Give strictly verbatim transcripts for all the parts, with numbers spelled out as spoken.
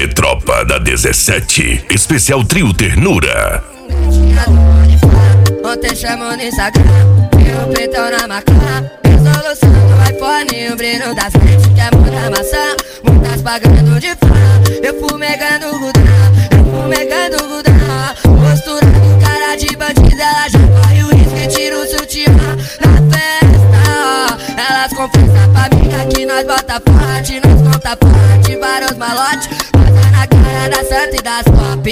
Tropa da dezessete, especial Trio Ternura. Ontem chamou no Instagram, e o pretão na maca. Resolução do iPhone, o brilho das lentes, que é muita maçã. Muitas pagando de fã, eu fumegando o gudão, eu fumegando o gudão. Postura do cara de bandida, ela já corre o risco e tira o sutiã na festa. Elas confessam pra amiga que nós bota forte, nós conta forte, vários malotes. Passa na cara da santa e das pop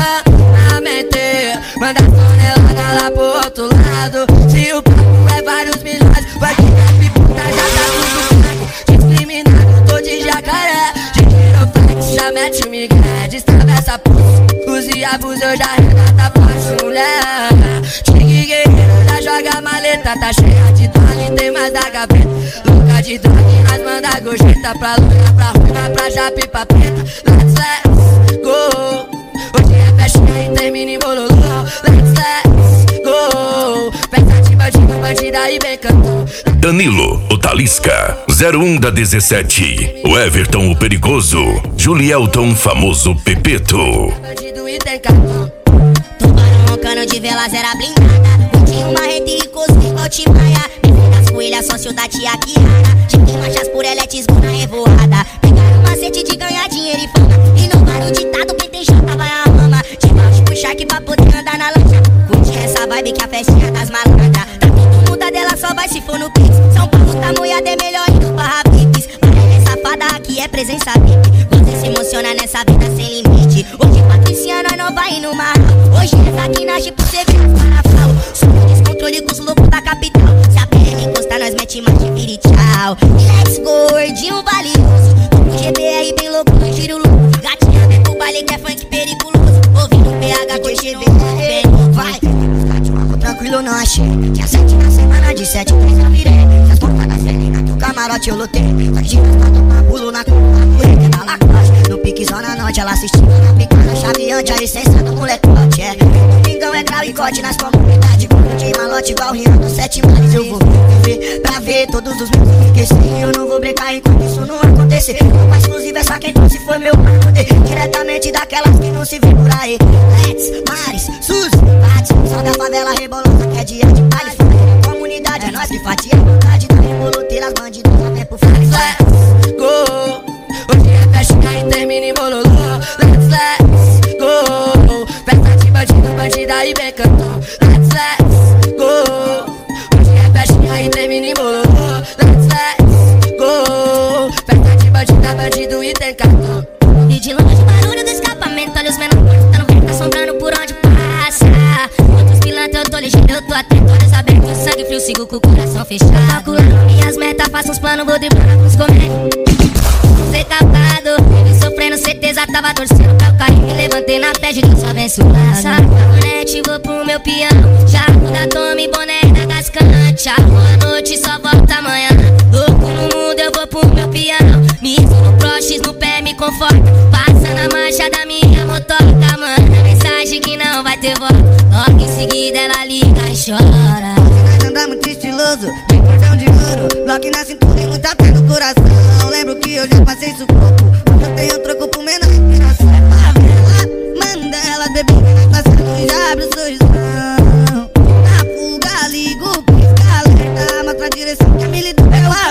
insanamente. Manda a tonelada lá pro outro lado. Se o papo é vários milhões, vai que a piputa já tá tudo pago. Discriminado, tô de jacaré, de giroflex, já mete o migué. Destrava essa pulse, use e abuso, eu já regata fácil, mulher. Tigre guerreiro, já joga a maleta, tá cheia de dole, tem mais da gaveta. Louca de droga, nós manda gorjeta pra loira, pra ruiva, pra japa e pra preta. Let's, let's go. Hoje é festinha e termina em bololô. Let's, let's go. Festa de bandido, bandida e bem cantor. Danilo, o Talisca, zero um da dezessete. O Everton, o Perigoso. Julielton, famoso Pepeto. Bandido e tem cantor. Tubarão roncando de velas era blindada. Curti uma rede e cosme igual Timaya. As coelhas, sócio da tia Kiara. Chiquinho marchas por eletismo na revoada. Pegaram um macete de ganhar dinheiro e fama. E no bar o ditado, quem tem janta vai a mama. De baixo pro Shark pra poder andar na lancha. Curti essa vibe que a festinha das malandras. Tá tudo muda dela, só vai se for no Pix. São Paulo tá moiada, é melhor indo pra Vips. Maré safada, aqui é presença V I P. Você se emociona nessa vida sem limite. Hoje Patricia, nós não vai no mar. Hoje essa aqui nasce por ser parafal. Só descontrole com os loucos da capital. Se a P M encostar, nós mete mais de vira e tchau. Let's go, gordinho valioso. O G B R bem louco, no tiro louco. Gatinha vem pro baile que é funk periculoso. Ouvindo P H, curtindo bem, vai. Tranquilo, não achei. Tinha sete na semana, de sete, três eu virei. Se as pontas da Celina, teu camarote eu lotei. Tardinas pra tomar pulo na curva, da Lacoste. No pique zona norte, ela assistindo na picada chaveante. A essência do molecote, é. Domingão é grau e corte nas comunidades. De malote igual Rian dos sete mares. Eu vou viver pra ver todos os meus enriquecer. Eu não vou brincar enquanto isso não acontecer. Uma exclusiva é só quem trouxe foi meu poder. Diretamente daquelas que não se vê por aí. Let's, Maris, Suzy, Bate. Só da favela rebolosa que é dia de baile. Comunidade é nós que fatia a vontade. Da reboloteira, as bandidas até pro flex. Let's go. Hoje é festinha e termina em bololô. Let's, let's go. Festa de bandido, bandida e bem cantor. Let's, let's go. Hoje é festinha e termina em bololô. Let's, let's go. Festa de bandida, bandido e tem cantor. E de longe o barulho do escapamento. Olha os menores tá no vento, assombrando por onde passa. Outros pilantras eu tô ligeiro, eu tô atento. Olhos abertos, sangue frio, sigo com o coração fechado. Calculando minhas metas, faço uns planos, vou driblando com os comédios. Ser capado, vive sofrendo, certeza tava torcendo pra o carinho. Me levantei na fé de Deus, só abençoado. Sabonete, vou pro meu piano. Já muda, tome boné da gascante. Boa noite, só volta amanhã. Louco no mundo, eu vou pro meu piano. Me iso no Prox, no pé, me conforta. Passa na marcha da minha motoca, manda mensagem que não vai ter volta. Logo em seguida ela liga e chora. Nós anda muito estiloso, de cordão de ouro. Bloco na cintura e muita pé no coração. Lembro que eu já passei sufoco. Quando eu tenho troco pro menor que não sai pra ver. Manda ela beber, passando e já abre o sorrisão. Na fuga, ligo o pisca-alerta. Mostra a direção que a milita é lá.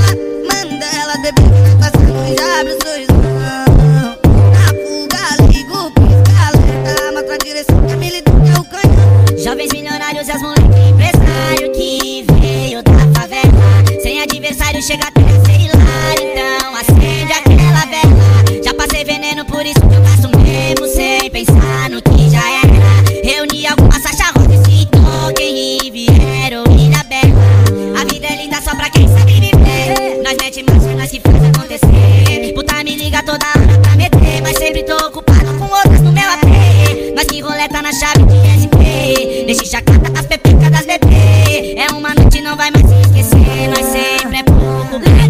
Manda ela beber, passando e já abre o sorrisão. Na fuga, ligo o pisca-alerta. Mostra a direção que a milita é o canhão. Jovens milionários e as moleques empresário que veio da favela. Sem adversário chega até ser hilário. Então acende aquela vela. Já passei veneno, por isso que eu gasto mesmo sem pensar no que já era. Reuni algumas Sacha Rosa, esse toque e vieram Ilha Bela. A vida é linda só pra quem sabe viver. Nós mete marcha, nós que faz acontecer. Puta me liga toda hora pra meter, mas sempre tô ocupado com outras no meu A P. Nós que roleta na chave de S P. Deixe chacata das pepecas das bebê. É uma noite, não vai mais se esquecer. Nós sempre é pouco.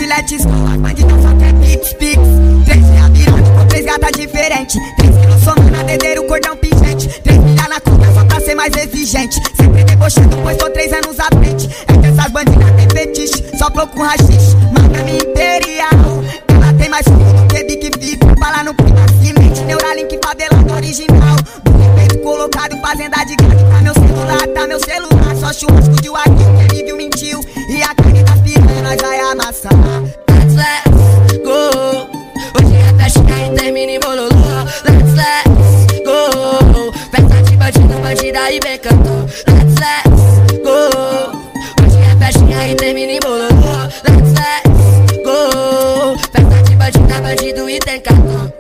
filete escola, bandido só quer pix, pix. Três meia virado com três gatas diferentes. Três quilos somando na dedeira, o cordão pingente. Três milha na conta só pra ser mais exigente. Sempre debochando, pois tô três anos à frente. É que essas bandidas tem fetiche, só flow com rachixe. Manda-me imperial, ela tem mais fogo do que Big Fit. Bala no prima, cimente, Neuralink, favelado original. Buco peito colocado, fazenda de gato. Tá meu celular, tá meu celular. Só churrasco de Joaquim, que ele viu, mentiu. E a carne das piranha nós vai amassar. Let's let's go. Hoje é festinha e termina em bololô. Let's let's go. Festa de bandido, bandida e vem cantor. Let's let's go. Hoje é festinha e termina em bololô. Let's let's go. Festa de bandida, bandido e tem cantor.